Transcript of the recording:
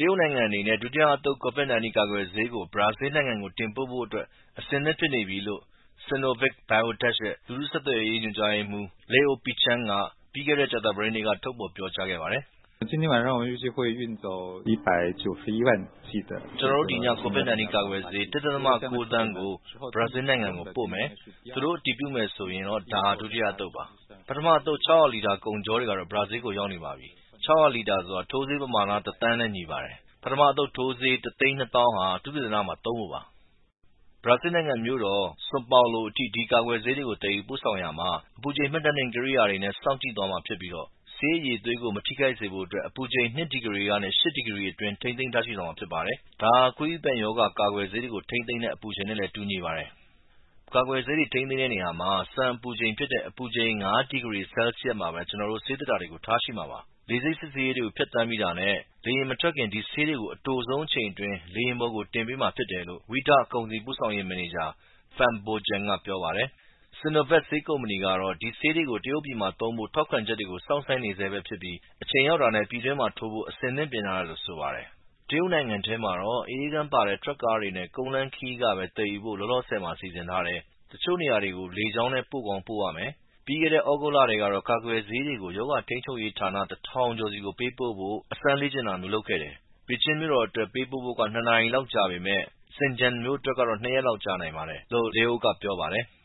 တရုတ်နိုင်ငံအနေနဲ့ဒုတိယအသုတ် COVID-19 ကာကွယ်ဆေးကို ဘရာဇီးနိုင်ငံကိုတင်ပို့ဖို့အတွက်အဆင်သင့်ဖြစ်နေပြီလို့ Sinovac Biotech ရဲ့ လူထုဆက်သွယ်ရေးညွှန်ကြားရေးမှူး Leo Pichang ကပြီးခဲ့တဲ့ကြာသပတေးနေ့ကထုတ်ဖော်ပြောကြားခဲ့ပါတယ်။ “今天晚上我们预计会运走191万剂的。 ကျွန်တော်တို့ဒီည COVID-19 ကာကွယ်ဆေး 1.9 သန်းကိုဘရာဇီးနိုင်ငံကိုပို့မယ်။ သူတို့အတည်ပြုမယ်ဆိုရင်တော့ဒါဟာဒုတိယအသုတ်ပါ။ ပထမအသုတ် 600 လီတာကုန်ချောတွေကတော့ဘရာဇီးကိုရောက်နေပါပြီ။ 600 လီတာဆိုတာ ထိုးဆေးပမာဏ 1 သန်းနဲ့ညီပါတယ်။ ပထမအသုတ်ထိုးဆေး 1,200,000 ဟာ သုတေသနမှာသုံးဖို့ပါ။” ဘရာဇီးနိုင်ငံမြို့တော် Sao Paulo အထိဒီကာကွယ်ဆေးတွေကိုသယ်ယူပို့ဆောင်ရာမှာ အပူချိန်မှတ်တမ်းတင်ကိရိယာတွေနဲ့စောင့်ကြည့်သွားမှာဖြစ်ပြီး ဆေးအရည်အသွေးကိုမထိခိုက်စေဖို့အတွက် အပူချိန် 2 ဒီဂရီကနေ 8 ဒီဂရီအတွင်းထိန်းသိမ်းထားရှိသွားမှာဖြစ်ပါတယ်။ ဒါဟာခွေးအူပိန်ရောဂါကာကွယ်ဆေးတွေကိုထိန်းသိမ်းတဲ့အပူချိန်နဲ့လည်းတူညီပါတယ်။ ကာကွယ်ဆေးတွေထိန်းသိမ်းတဲ့နေရာမှာ စံအပူချိန်ဖြစ်တဲ့ အပူချိန် 5 ဒီဂရီဆဲလ်စီယပ်မှာပဲကျွန်တော်တို့ဆေးသေတ္တာတွေကိုထားရှိမှာပါ။ လေဆိပ်စစ်ဆေးရေးတွေကိုဖြတ်သန်းပြီးတာနဲ့ လေယာဉ်မထွက်ခင်ဒီဆေးတွေကိုအတိုဆုံးအချိန်အတွင်းလေယာဉ်ပေါ်ကိုတင်ပေးမှာဖြစ်တယ်လို့ ဝိဒကုန်စည်ပို့ဆောင်ရေးမန်နေဂျာ Pham Bojang ကပြောပါတယ်။ Sinovac ဆေးကုမ္ပဏီကတော့ဒီဆေးတွေကိုတရုတ်ပြည်မှာသုံးဖို့ထောက်ခံချက်တွေကိုစောင့်ဆိုင်းနေဆဲဖြစ်ပြီး အချိန်ရောက်တာနဲ့ပြည်တွင်းမှာထိုးဖို့အဆင်သင့်ပြင်ထားတယ်လို့ဆိုပါတယ်။ တရုတ်နိုင်ငံထဲမှာတော့အအေးခန်းပါတဲ့ထရပ်ကားတွေနဲ့ကုန်းလမ်းခရီးကပဲသယ်ယူဖို့လောလောဆယ်မှာစီစဉ်ထားတယ်။ တချို့နေရာတွေကိုလေကြောင်းနဲ့ပို့ကောင်းပို့ရမယ်။ ပြီးခဲ့တဲ့သြဂုတ်လထဲကတော့ကာကွယ်ဆေးတွေကိုရောဂါထိန်းချုပ်ရေးဌာန ၁,၀၀၀ ကျော်ဆီပေးပို့ဖို့အစမ်းလေ့ကျင့်တာမျိုးလုပ်ခဲ့တယ်။ ဘေဂျင်းမြို့တော်အတွက်ပေးပို့ဖို့က 2 နာရီလောက်ကြာပေမယ့် Shenzhen မြို့အတွက်ကတော့ 2 ရက်လောက်ကြာနိုင်ပါတယ်လို့ Leo ကပြောပါတယ်။